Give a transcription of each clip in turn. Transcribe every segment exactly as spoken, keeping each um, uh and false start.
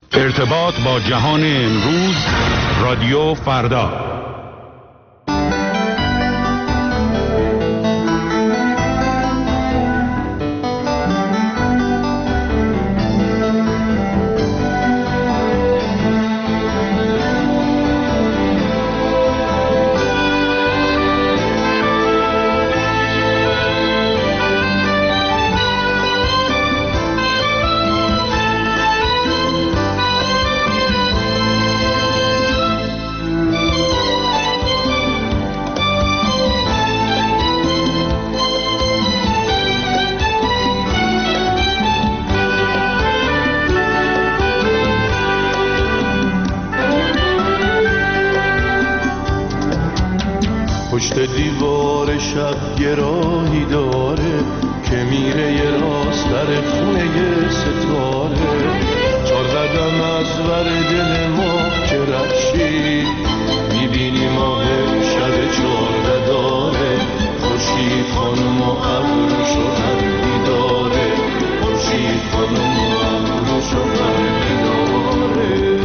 ارتباط با جهان امروز، رادیو فردا. پشت دیوار شب یه راهی داره که میره یه راست در خونه یه ستاره. چار قدم از ور دل ما که رفشی میبینی ماه شب چارده داره. خورشید خانم و ابروش و قلبی داره. خورشید خانم و ابروش و قلبی داره.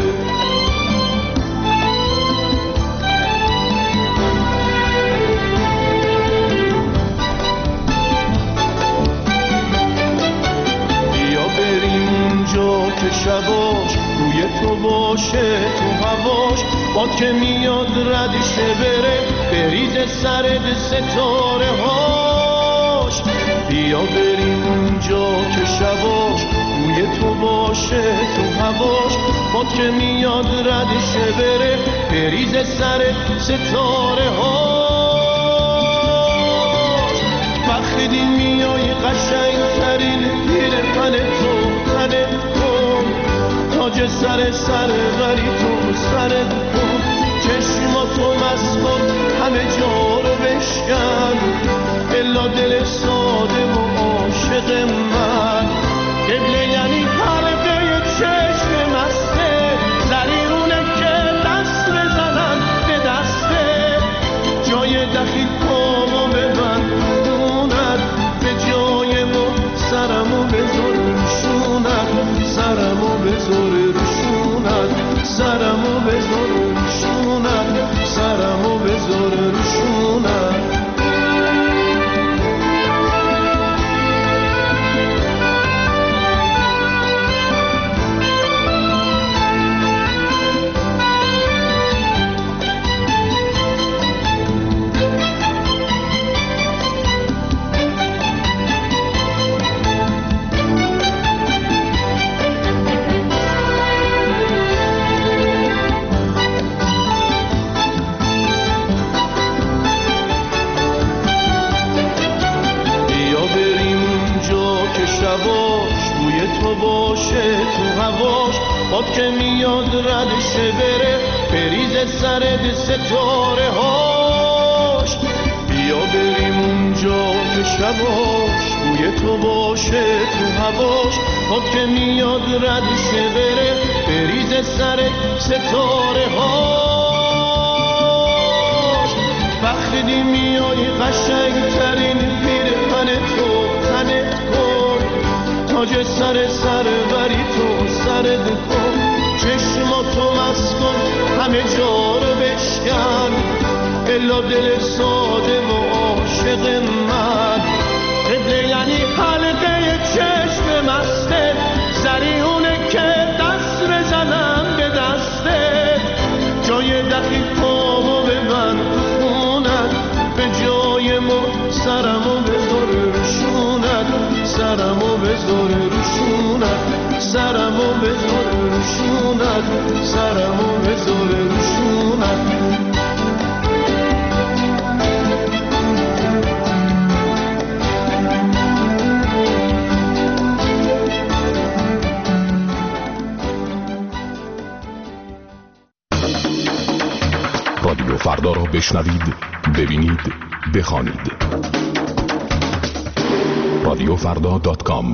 که شباش روی تو باشه تو هواش باد که میاد ردشه بره بریز سرد ستاره هاش. بیا بریم اونجا که شباش روی تو باشه تو هواش باد که میاد ردشه بره بریز سرد ستاره هاش. وقتی میای قشنگ ترین پیرهن تو تنه تاج سر سر غری تو سر کن. چشماتو مسکن همه جا رو بشکن الا دل ساده و عاشق من. قبله یعنی حلقه چشم مسته زریونه که دست بزنن به دسته. جای دخیل پامو ببند خوند به جای ما سرمو بذار روشونت. سرمو بذار روشونت. سرمو بذار روشونت. سرمو بذار روشونت. باد که میاد ردشه بره بریز سرد ستاره هاش. بیا بریم اونجا که شباش بوی تو باشه تو هواش باد که میاد ردشه بره بریز سرد ستاره هاش. وقتی میای قشنگ ترین پیرهن تو تنت کن تاج سر سر بری تو سرت کن. چشماتو مسکن همه جا رو بشکن الا دل ساده و عاشق من. قبله یعنی حلقه چشم مسته زریونه که دست بزنم به دسته. جای دقیق پامو ببند خونت به جای ما سرمو بذار روشونت. سرمو بذار روشونت. سرمو بذار روشونت. سرمو بذار روشونت. رادیو فردا را بشنوید، ببینید، بخوانید. رادیو فردا دات کام.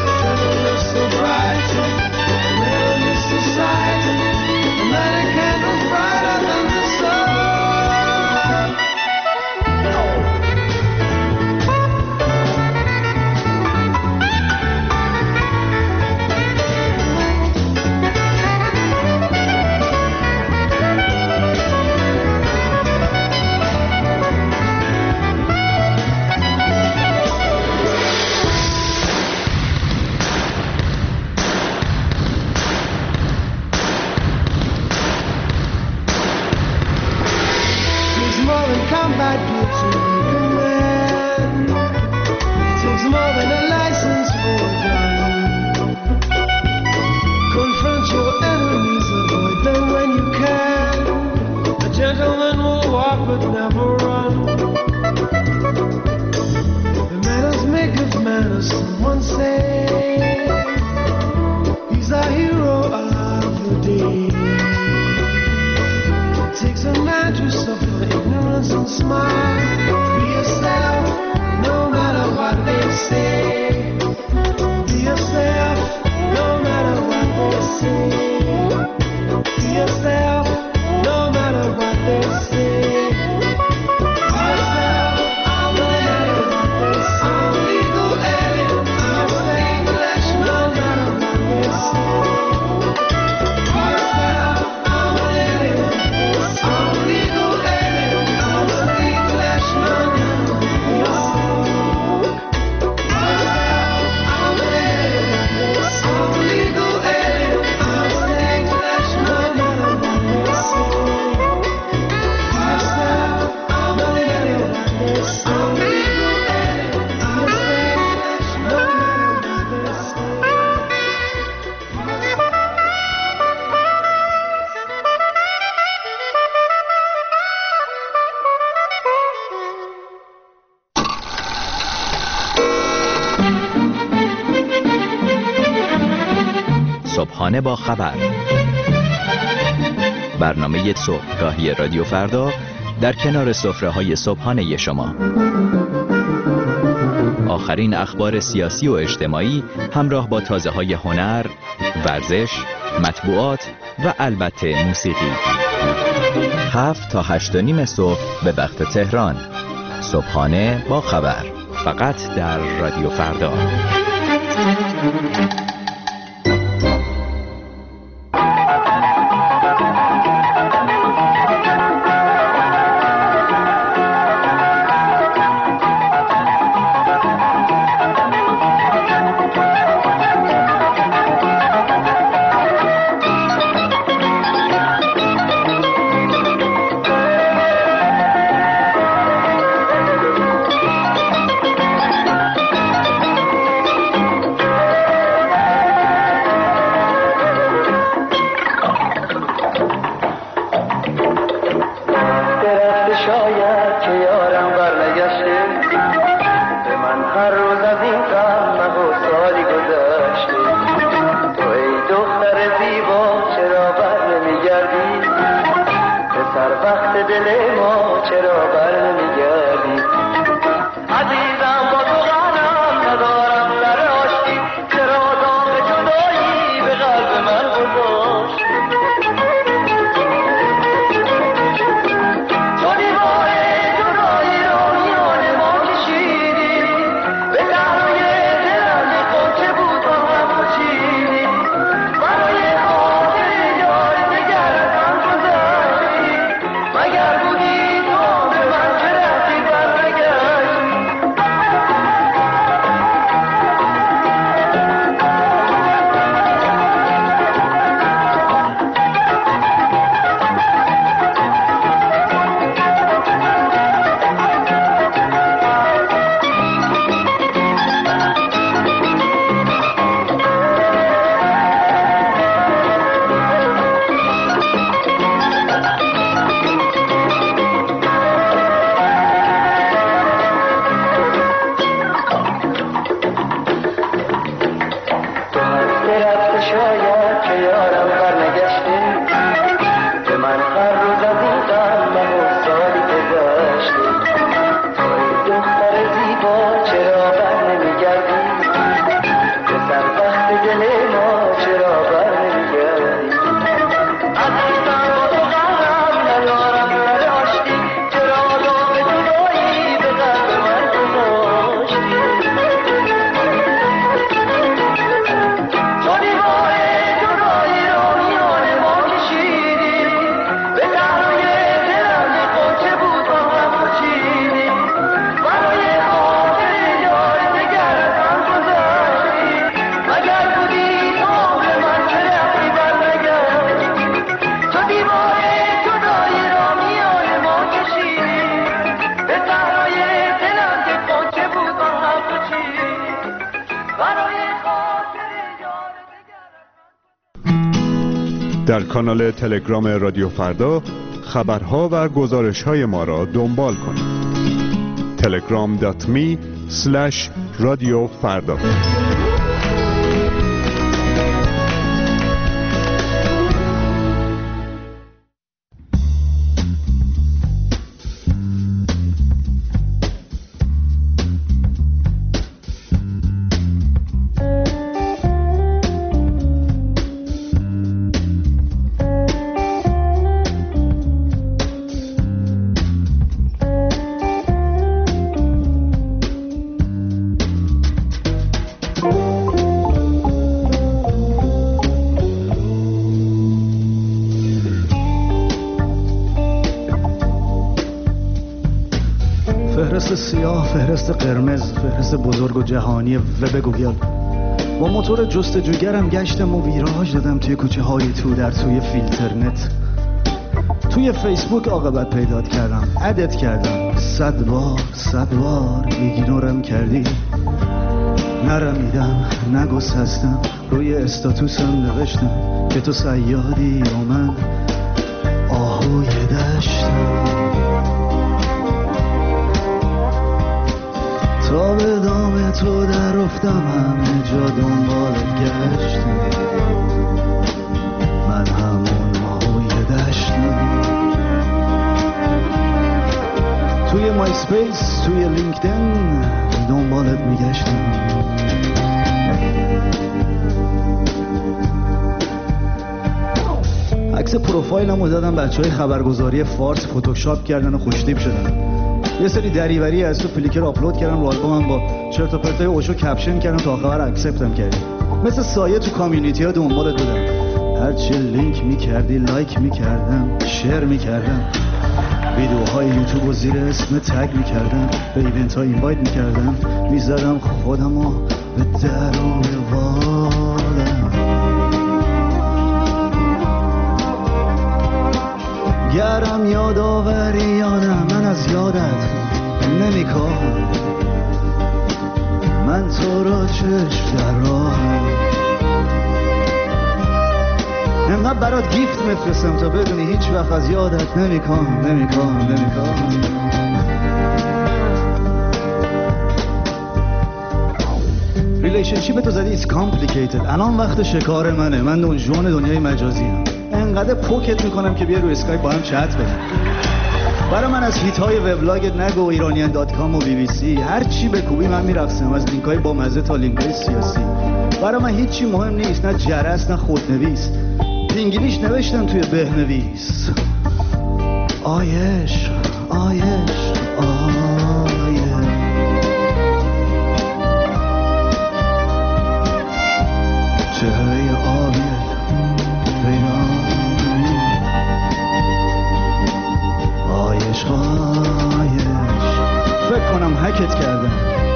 someone say he's a hero of the day. It takes a man to suffer ignorance and smile. Be yourself, no matter what they say. Be yourself, no matter what they say. Be yourself, no matter what they say. صبحانه با خبر، برنامه صبحگاهی رادیو فردا در کنار سفره‌های صبحانه شما. آخرین اخبار سیاسی و اجتماعی همراه با تازه‌های هنر، ورزش، مطبوعات و البته موسیقی. هفت تا هشت و نیم صبح به وقت تهران. صبحانه با خبر، فقط در رادیو فردا. در کانال تلگرام رادیو فردا خبرها و گزارش‌های ما را دنبال کنید. تلگرام دات می اسلش رادیو فردا. فهرست سیاه، فهرست قرمز، فهرست بزرگ و جهانی وب گوگل. با موتور جستجوگرم گشتم و ویراژ دادم توی کوچه های تو در توی فیلترنت. توی فیسبوک عاقبت پیدا کردم، ادت کردم، صد بار صد بار ایگنورم کردی. نرمیدم، نگسستم، روی استاتوسم نوشتم که تو صیادی و من آهوی دشتم. تا به دام تو در افتم همه جا دنبالت گشتم، من همون آهوی دشتم. توی مای سپیس، توی لینکدین دنبالت میگشتم. عکس پروفایلمو دادم بچه های خبرگزاری فارس فتوشاپ کردن و خوشتیپ شدن. یه سری دریوری از تو فلیکر آپلود کردم رو آلبومم، با چرت و پرتای اوشو کپشن کردم تا آخر اکسپتم کردی. مثل سایه تو کامیونیتی ها دنبالت بودم، هرچی لینک میکردی لایک میکردم، شیر میکردم، ویدیوهای یوتیوب و زیر اسم تگ میکردم، به ایونت ها اینوایت میکردم، میزدم خودمو به در و دیوارم. گرم یادآوری یادم، من از یادت نمیکاهم، من تو را چشم در راهم. انقدر برات گیفت میفرستم تا بدونی هیچ وقت از یادت نمیکاهم نمیکاهم نمیکاهم. ریلیشنشیپ تو زدی it's complicated. الان وقت شکار منه، من دنجوان دنیای مجازی هم. انقدر پوکت میکنم که بیا روی اسکایپ با هم چت کنیم. برای من از هیت های وبلاگت نگو، ایرانیان دات کام و بی بی سی، هر چی بکوبی من میرقصم، از لینک های با مزه تا لینک های سیاسی. برای من هیچی مهم نیست، نه جرس نه خودنویس. انگلیش نوشتم توی بهنویس. آیش آیش آیش چهره آبیت پیدا، آیش آیش. فکر کنم هکت کردم،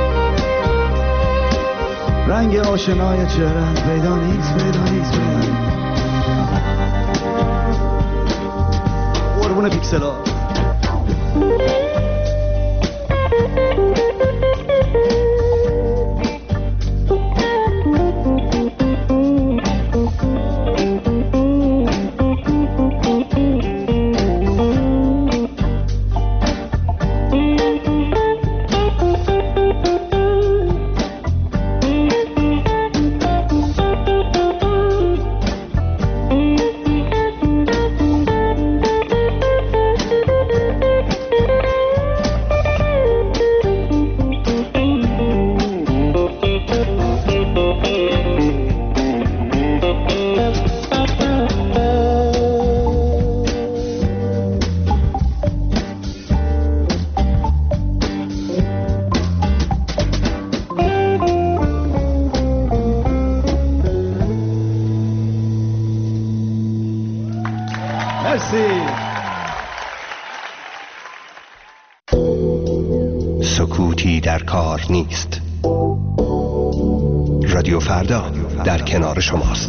رنگ آشنای چهره‌ات پیدا نیست پیدا نیست پیدا نیست. قربون پیکسلا. سکوتی در کار نیست. رادیو فردا در کنار شماست.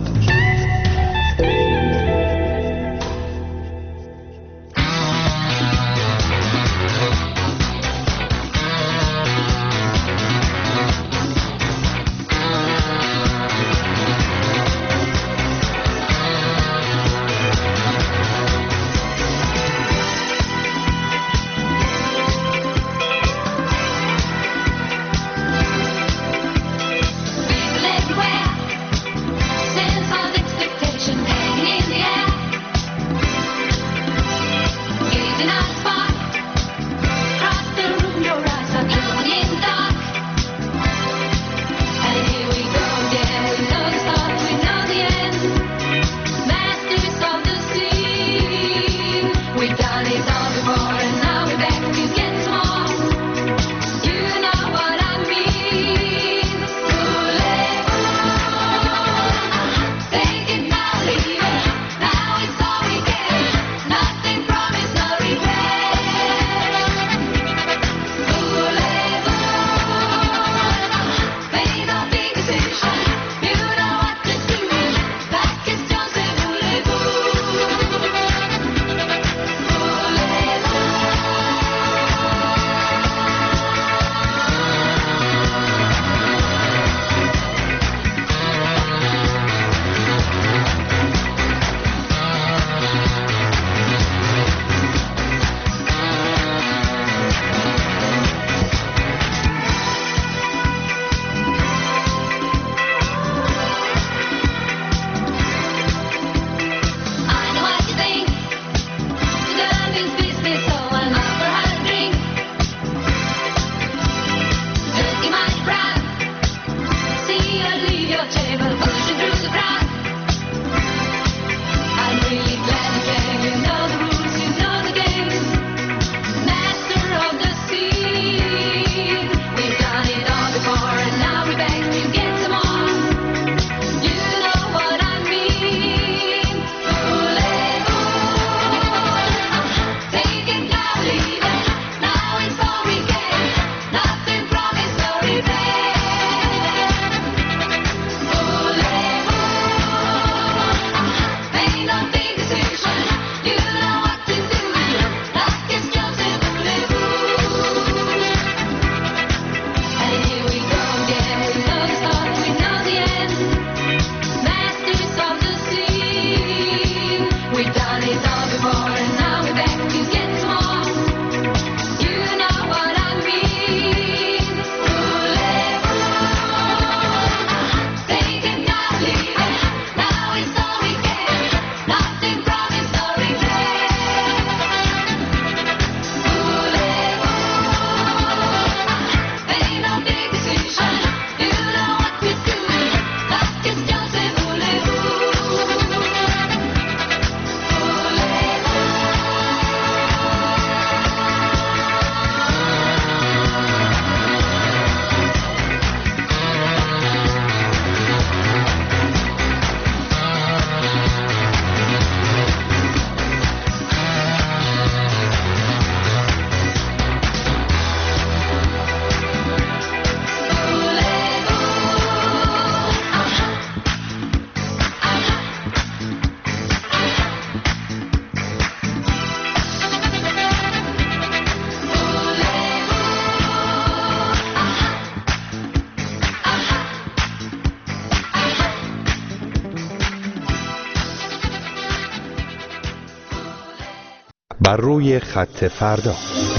بر روی خط فردا.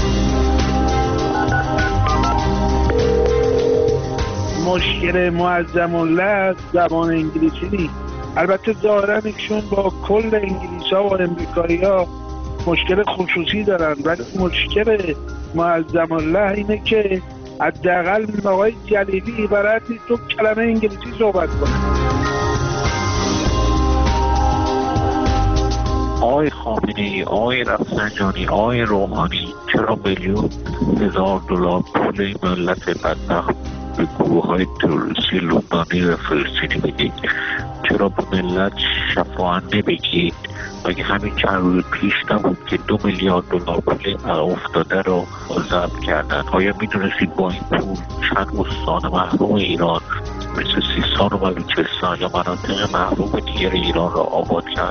مشکل معظم الله زبان انگلیسی نیست. البته ظاهرا ایشون با کل انگلیس ها و امریکایی ها مشکل خصوصی دارن، ولی مشکل معظم الله اینه که حداقل آقای جلیلی عبارت نیست دو کلمه انگلیسی صحبت کنه. آقای خامنه‌ای، آقای رفسنجانی، آقای روحانی چرا میلیون هزار دلار پول ملت بدبخت به گروه های تروریستی لبنانی و فلسطینی بدید؟ چرا به ملت شفاهنده بگید؟ مگه همین چند روز پیش نبود که دو میلیارد دلار پول افتاده رو ضبط کردن؟ آیا میدونستید با این پول چند استان محروم ایران مثل سیستان و بلوچستان یا مناطق محروم دیگر ایران را آباد کرد؟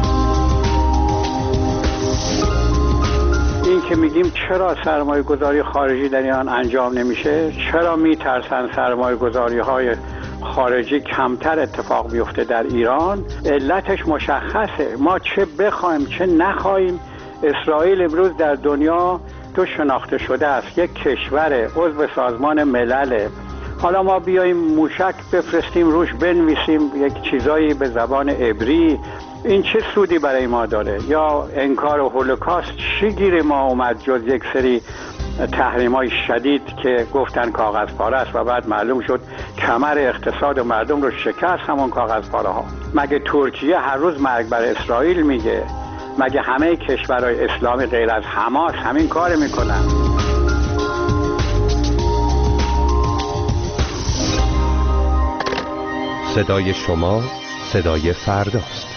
این که میگیم چرا سرمایه گذاری خارجی در ایران انجام نمیشه، چرا میترسن سرمایه گذاری های خارجی کمتر اتفاق بیفته در ایران، علتش مشخصه. ما چه بخوایم چه نخواهیم، اسرائیل امروز در دنیا تو شناخته شده است، یک کشور عضو سازمان ملل. حالا ما بیاییم موشک بفرستیم روش بنویسیم یک چیزایی به زبان عبری، این چه سودی برای ما داره؟ یا انکار هولوکاست، چی گیر ما اومد جز یک سری تحریم‌های شدید که گفتن کاغذ پاره است و بعد معلوم شد کمر اقتصاد و مردم رو شکست همون کاغذ پاره ها. مگه ترکیه هر روز مرگ بر اسرائیل میگه؟ مگه همه کشورهای اسلامی غیر از حماس همین کار میکنن؟ صدای شما صدای فرداست.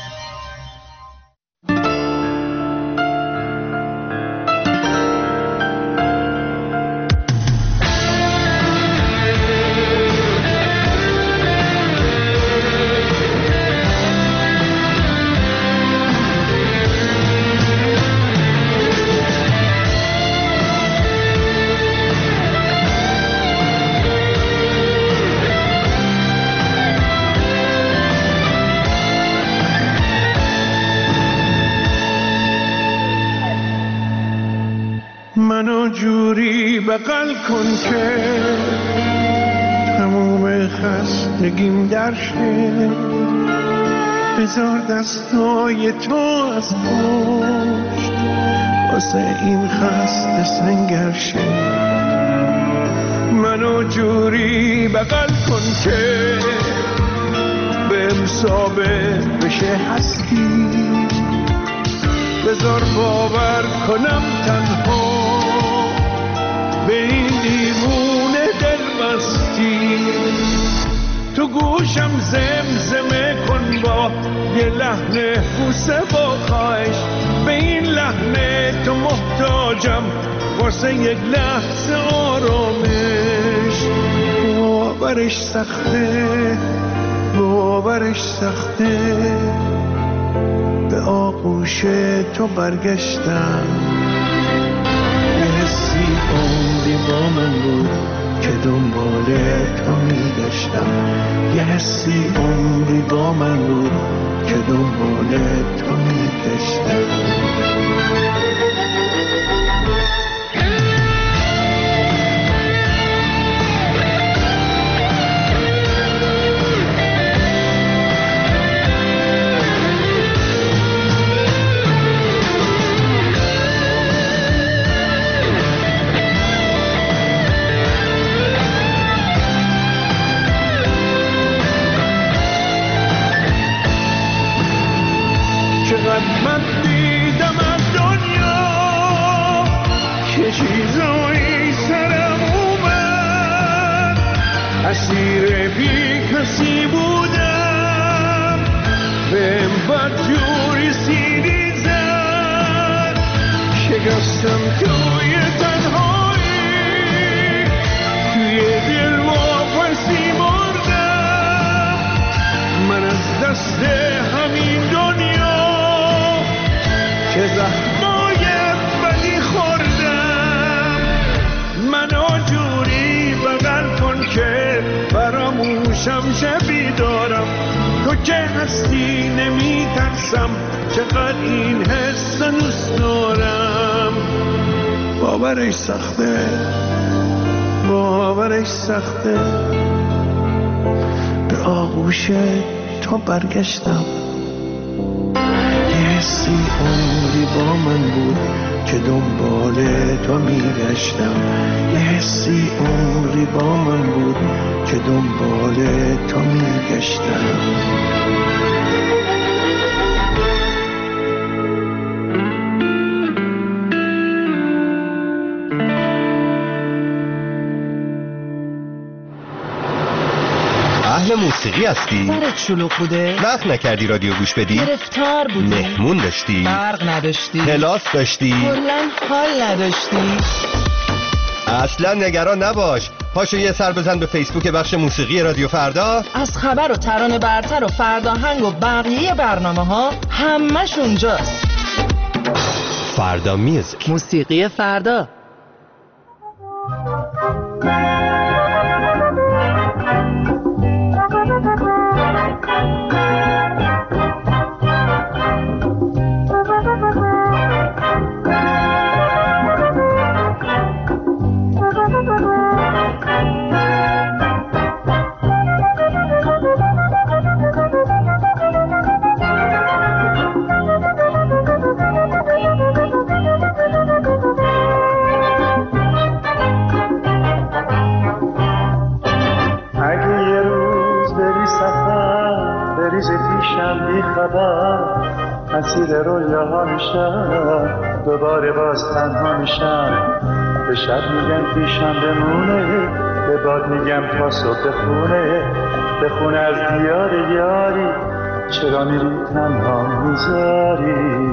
منو جوری بغل کن که تموم خستگیم در شه، بذار دستای تو از پشت واسه این خسته سنگر شه. منو جوری بغل کن که بهم ثابت بشه هستی، بذار باور کنم تنها به این دیوونه دل بستی. تو گوشم زمزمه کن با یه لحن بوسه با خواهش، به این لحن تو محتاجم واسه یک لحظه آرامش. باورش سخته، باورش سخته، به آغوش تو برگشتم. یه حسی عمری با من بود که دنبال تو میگشتم، یه حسی عمری با من بود که دنبال تو میگشتم. من دیدم از دنیا که چیزایی سرم اومد، اسیر بی کسی بودم، بهم بدجوری سیری زد، شکستم توی تنهایی، توی دل واپسی مردم. من از دست همین دنیا که زخمای بدی خوردم، من آجوری بغل کن که فراموشم شبی دارم. تو که هستی نمی ترسم، چقدر این حس دوست دارم. باورش سخته، باورش سخته، به آغوش تو برگشتم. حسی عمری با من بود که دنبال تو میگشتم، یه حسی عمری با من بود که دنبال تو میگشتم. اهل موسیقی هستی؟ سرت شلوغ بوده؟ وقت نکردی رادیو گوش بدی؟ گرفتار بودی؟ مهمون داشتی؟ برق نداشتی؟ کلاس داشتی؟ کلن حال نداشتی؟ اصلا نگران نباش، پاشو یه سر بزن به فیسبوک بخش موسیقی رادیو فردا. از خبر و ترانه برتر و فرداهنگ و بقیه برنامه ها همش اونجاست. فردا میوزیک، موسیقی فردا. مسیر رویاها میشم، دوباره باز تنها میشم. به شب میگم پیشم بمونه، به باد میگم تا صبح بخونه. بخونه از دیار یاری، چرا میری تنها میذاری.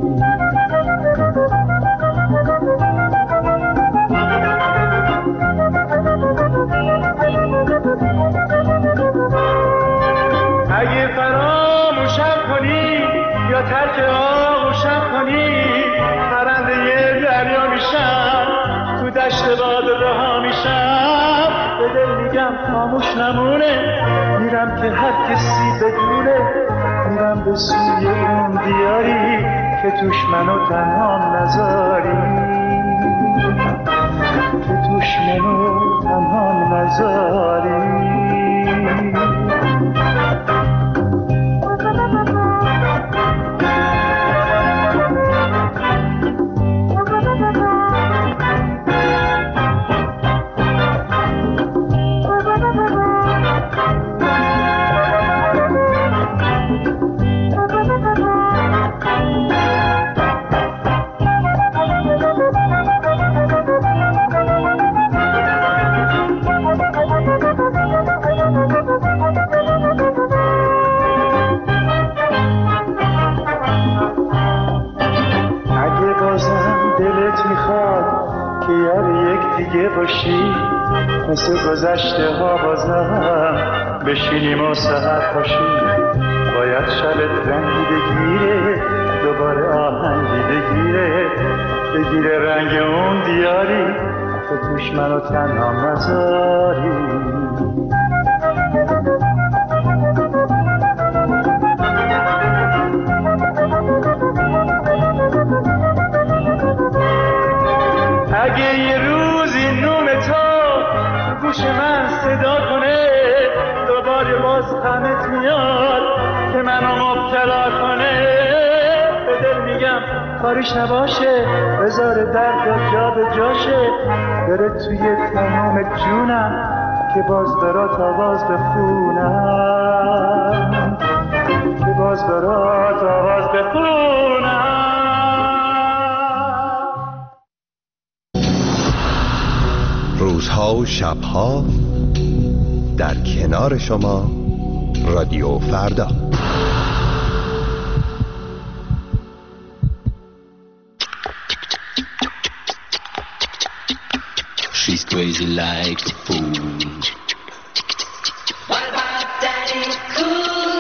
اگه فراموشم کنی یا ترک آغوشم کنی، پرنده یه دریا میشم، تو دشت باد رها میشم. به دل میگم خاموش نمونه، میرم که هر کسی بدونه. میرم به سوی اون دیاری که توش منو تنها نذاری، که توش منو تنها نذاری. مثل گذشته ها بازم بشینیم و سهر پاشیم، باید شبت رنگی بگیره، دوباره آهنگی بگیره، بگیره رنگ اون دیاری که توش منو تنها نذاری. اگه یه روزی نوم تو گوش من صدا کنه، دوباره باز غمت میاد که منو مبتلا کنه، به دل میگم کاریش نباشه، بذاره درد جا به جاشه، بره توی تمام جونم که باز برات آواز بخونم، که باز برات آواز بخونم. روزها و شبها در کنار شما رادیو فردا. She's crazy like a fool. What about Daddy Cool?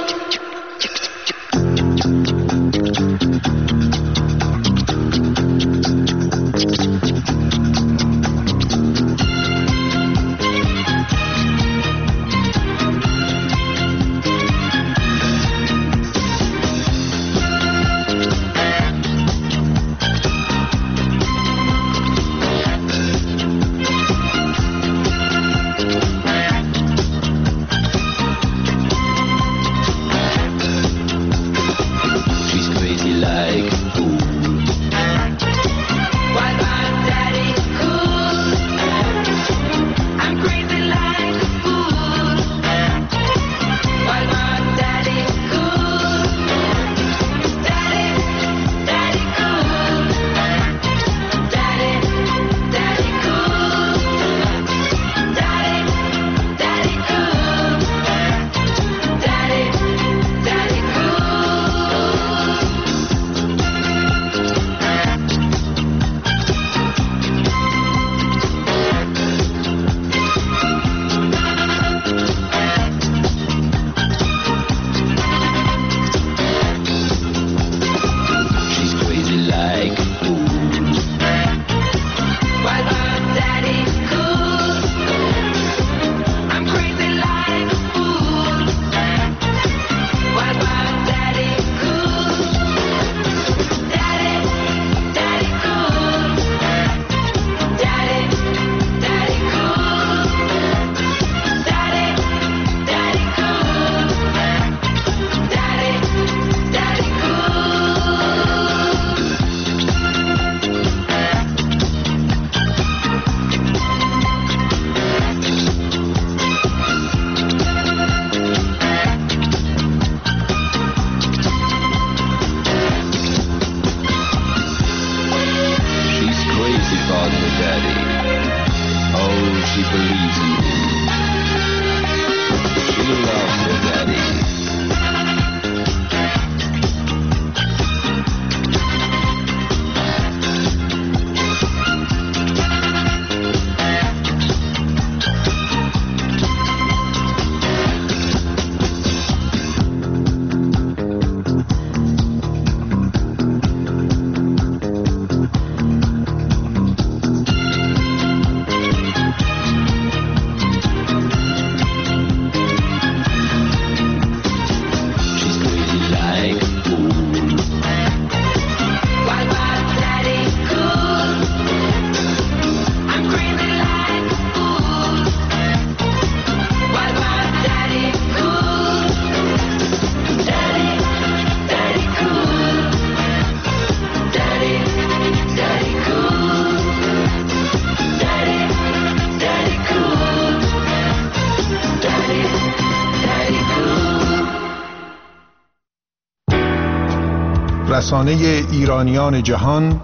رسانه ایرانیان جهان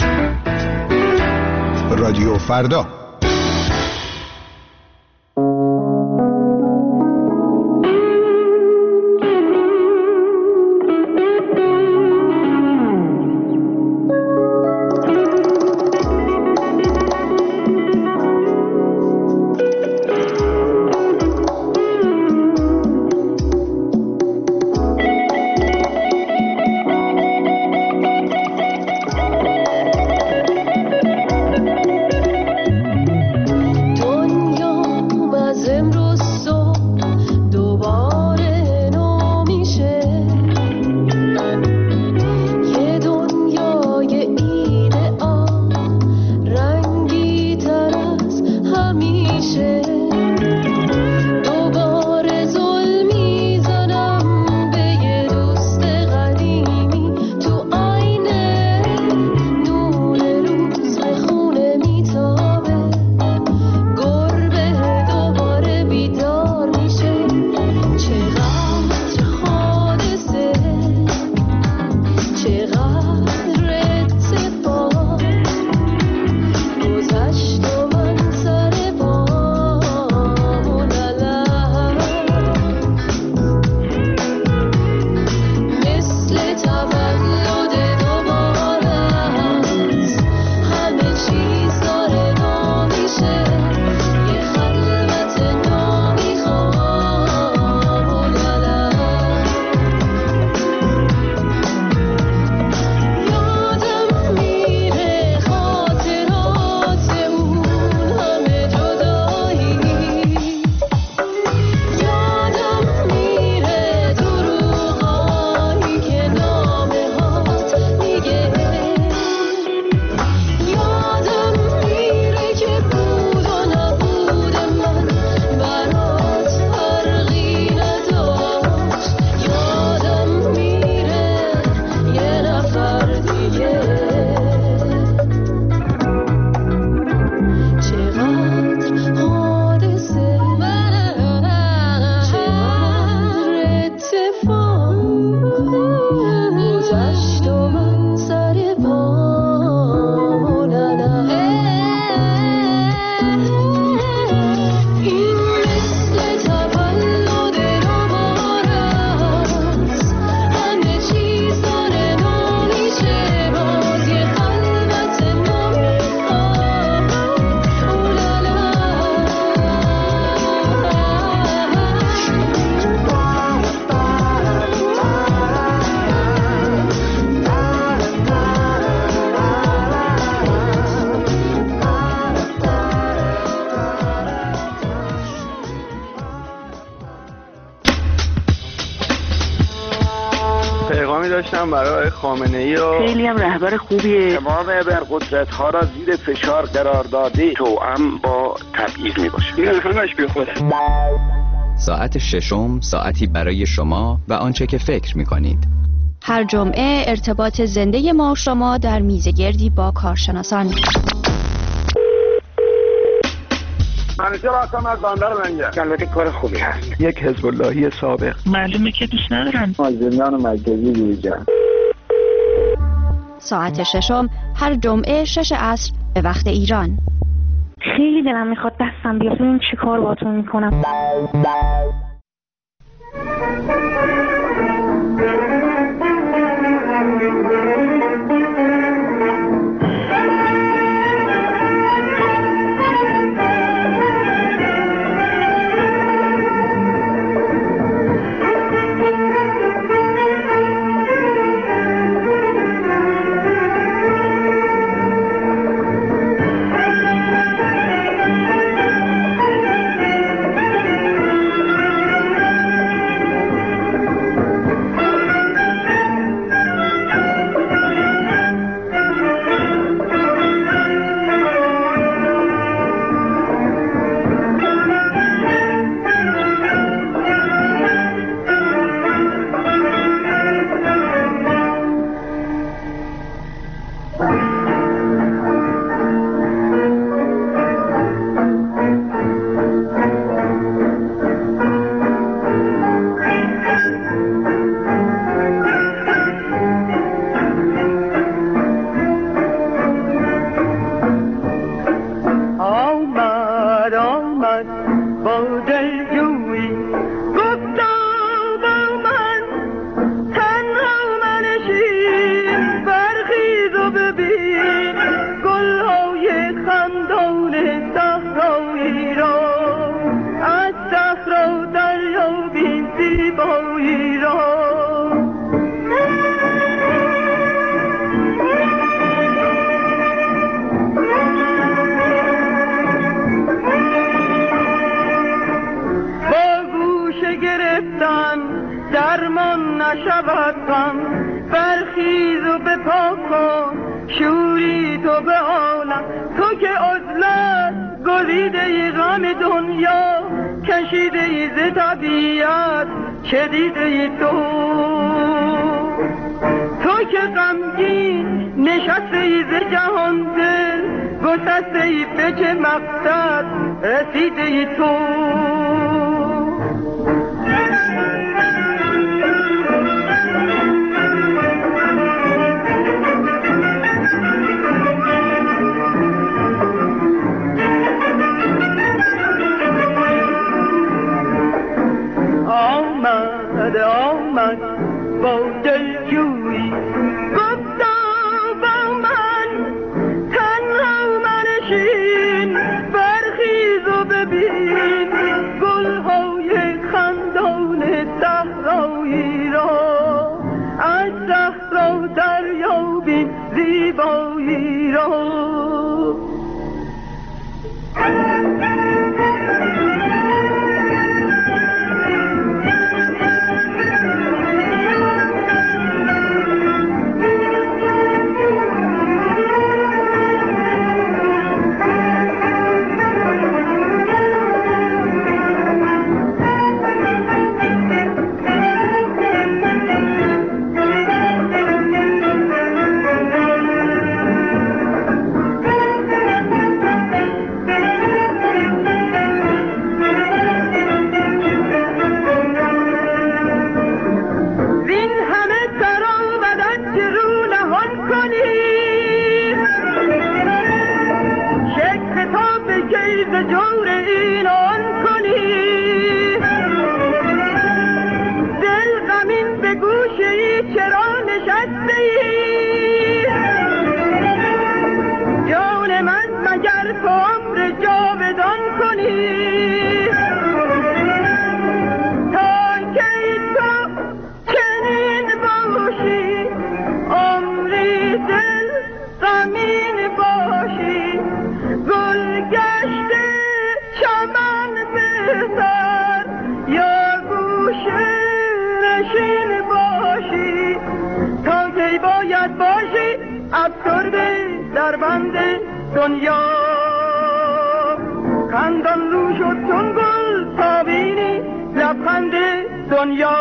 رادیو فردا. پیامی داشتم برای خامنه‌ای و خیلی هم رهبر خوبیه. تمام ابرقدرت‌ها را زیر فشار قرار داده، توأم با تبعیض میباشه. این همش بی خوده. ساعت ششم ساعتی برای شما و آنچه که فکر می‌کنید. هر جمعه ارتباط زنده ما و شما در میزگردی با کارشناسان. منیجر هستم از بندر منجر. البته کار خوبی هست. یک حزب اللهی سابق. معلومه که دوست ندارن. از زندان مرکزی بیرون. ساعت ششم هر جمعه شش عصر به وقت ایران. خیلی دلم میخواد دستم بیاد ببینم چه کار باهاتون میکنم. کی باید باشی افسرده در بند دنیا خندان رو شد چون گل تا بینی لبخند دنیا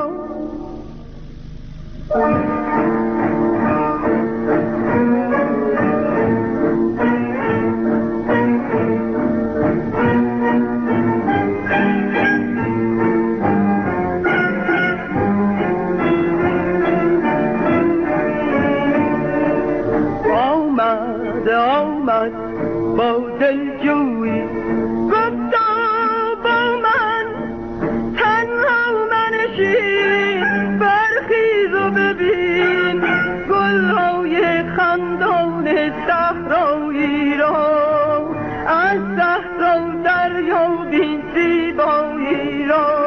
با دلجویی گفتا با من تنها منشین برخیز و ببین گلهای خندان صحرایی را از صحرا دریا بین زیبایی را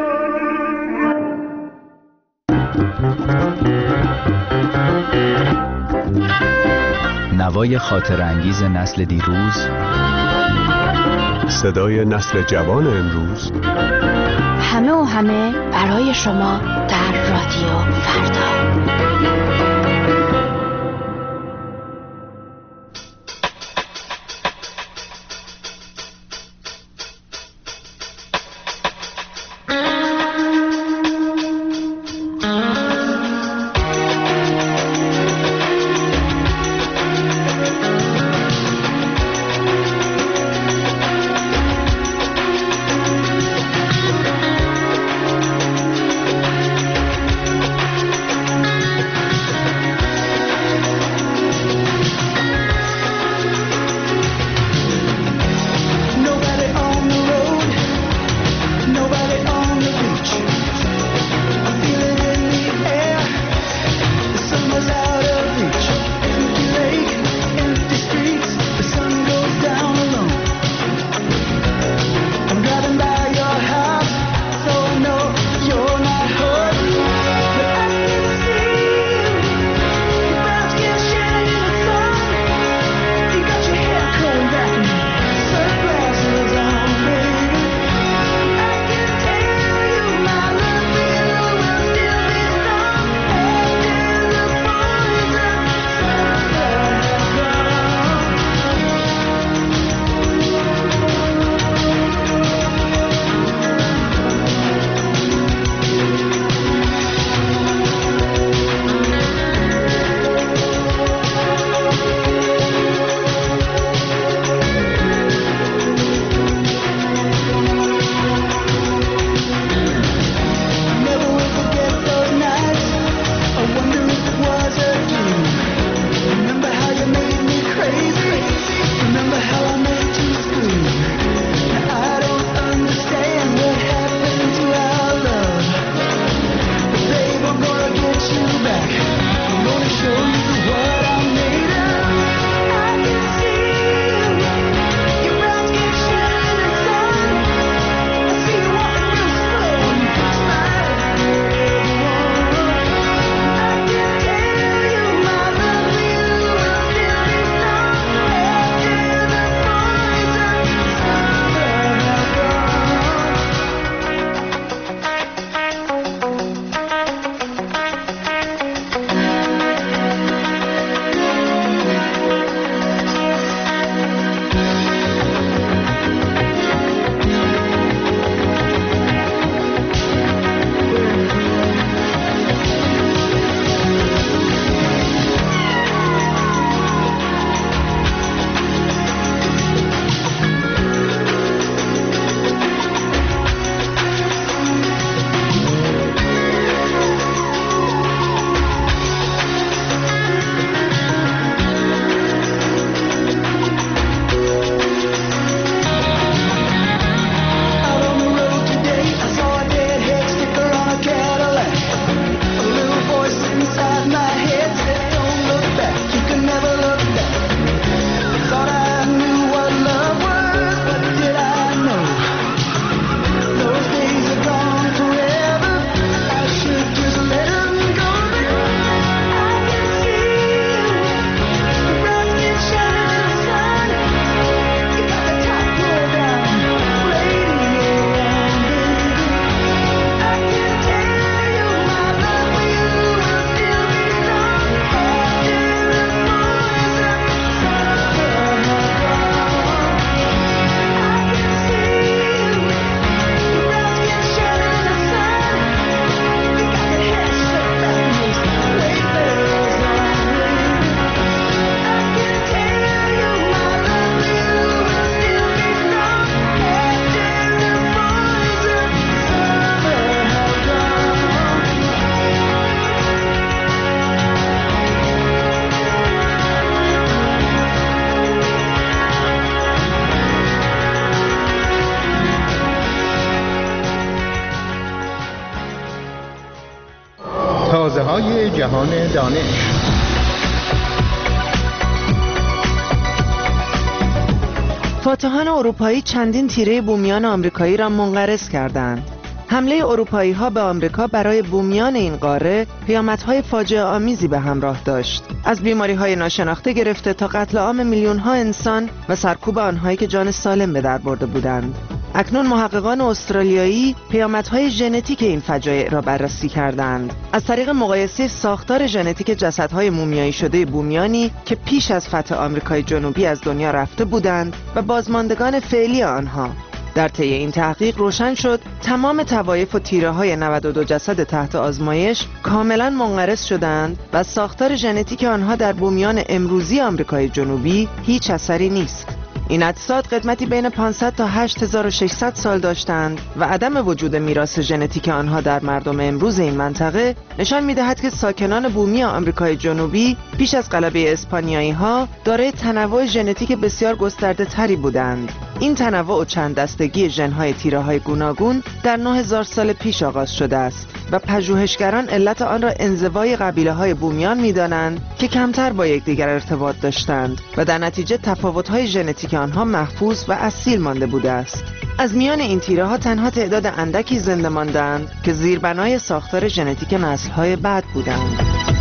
نوای خاطر انگیز نسل دیروز، صدای نسل جوان امروز، همه و همه برای شما در رادیو فردا. های جهان دانش. فاتحان اروپایی چندین تیره بومیان آمریکایی را منقرض کردند. حمله اروپایی ها به آمریکا برای بومیان این قاره پیامدهای فاجعه آمیزی به همراه داشت. از بیماری های ناشناخته گرفته تا قتل عام میلیون ها انسان و سرکوب آنهایی که جان سالم به در برده بودند. اکنون محققان استرالیایی پیامدهای ژنتیک این فجایع را بررسی کردند. از طریق مقایسه ساختار ژنتیک جسدهای مومیایی شده بومیانی که پیش از فتح آمریکای جنوبی از دنیا رفته بودند و بازماندگان فعلی آنها. در طی این تحقیق روشن شد تمام طوایف و تیره‌های نود و دو جسد تحت آزمایش کاملا منقرض شدند و ساختار ژنتیک آنها در بومیان امروزی آمریکای جنوبی هیچ اثری نیست. این اجساد قدمتی بین پانصد تا هشت هزار و ششصد سال داشتند و عدم وجود میراث ژنتیک آنها در مردم امروز این منطقه نشان می‌دهد که ساکنان بومی آمریکای جنوبی پیش از غلبه اسپانیایی‌ها دارای تنوع ژنتیک بسیار گسترده تری بودند. این تنوع و چند دستگی ژن‌های تیره‌های گوناگون در نه هزار سال پیش آغاز شده است و پژوهشگران علت آن را انزوای قبیله‌های بومیان می‌دانند که کمتر با یکدیگر ارتباط داشتند و در نتیجه تفاوت‌های ژنتیک آنها محفوظ و اصیل مانده بوده است. از میان این تیره‌ها تنها تعداد اندکی زنده ماندند که زیربنای ساختار ژنتیک نسل‌های بعد بودند.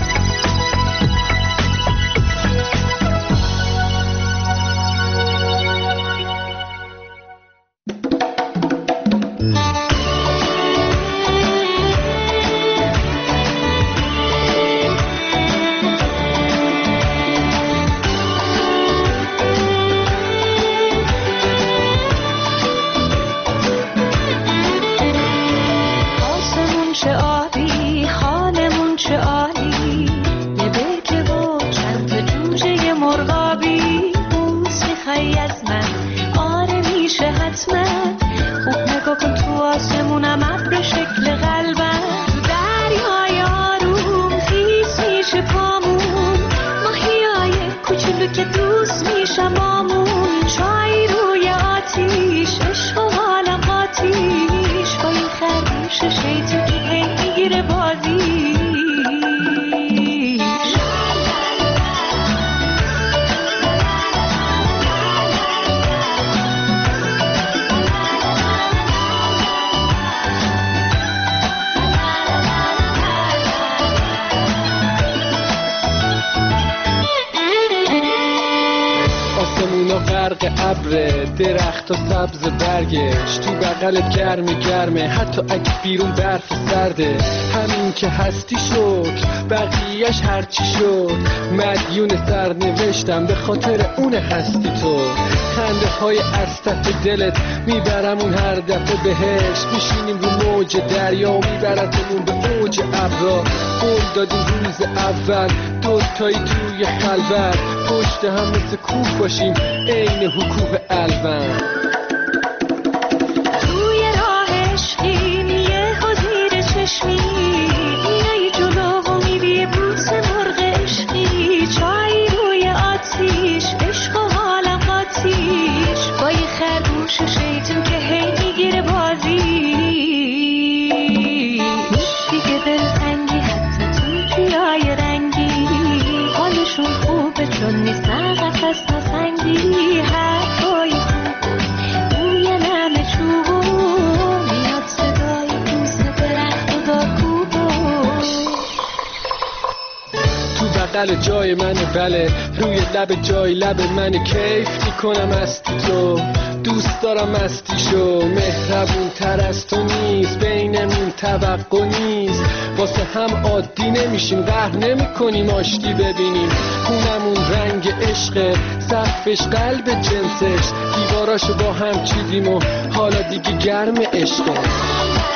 درخت و سبز برگش تو بغلت گرم گرمه، حتی اگه بیرون برف سرده. همین که هستی شکر، بقیهش هرچی شد. مدیون سرنوشتم به خاطر اون هستی تو. خنده های از تف دلت میبرمون هر دفعه بهش. میشینیم رو موج دریا و میبرتمون به اوج ابرا. قول دادیم روز اول دوتایی توی خلوت، پشت هم مثل کوه باشیم عین حکوه الون. توی راه عشقی میه حضیر چشمی، میای جلو و میری بوس مرغ عشقی. چای روی آتیش، عشق و حالم قاتیش، با یه خرگوش شیطون که هی میگیره بازی. دیگه دلتنگی حتی تو جای رنگی، حالشون خوبه چون نیستن قفص نسنگی. حرفای خوب روی نم چوبو، میاد صدای دوست درخت و دارکوبو. تو بغل جای منه بله، روی لب جای لب منه. کیف میکنم استی تو، دوست دارم مستیشو. مهربون تر از تو نیست، بینمون توقع نیست. واسه هم عادی نمیشیم، قهر نمی کنیم آشتی ببینیم. خونمون رنگ عشقه، سقفش قلب جنسش. دیواراشو با هم چیدیم و حالا دیگه گرم عشقه.